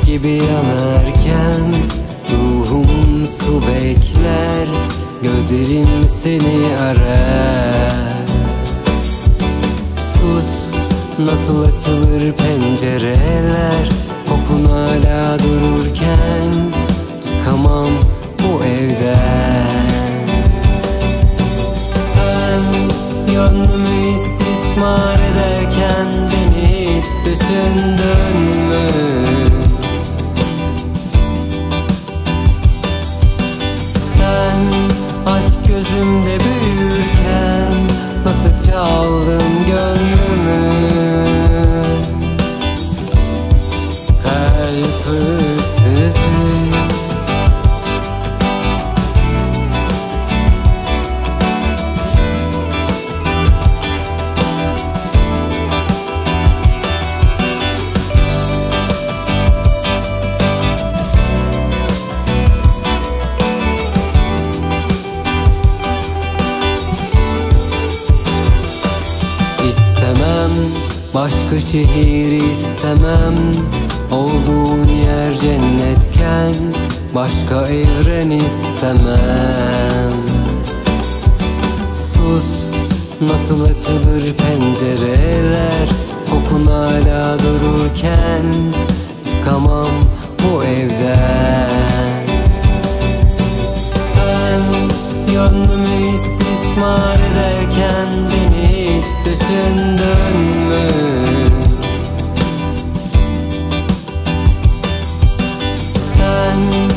gibi yanarken ruhum su bekler, gözlerim seni arar. Sus, nasıl açılır pencereler, kokun hala dururken çıkamam bu evden. Sen gönlümü istismar ederken beni hiç düşündün mü? Sen aşk gözümde büyürken nasıl çaldın gönlümü? Kalp hırsızı. Başka şehir istemem, olduğun yer cennetken başka evren istemem. Sus, nasıl açılır pencereler, kokun hala dururken çıkamam bu evden. Sen gönlümü istismar ederken beni hiç düşündün mü? Sen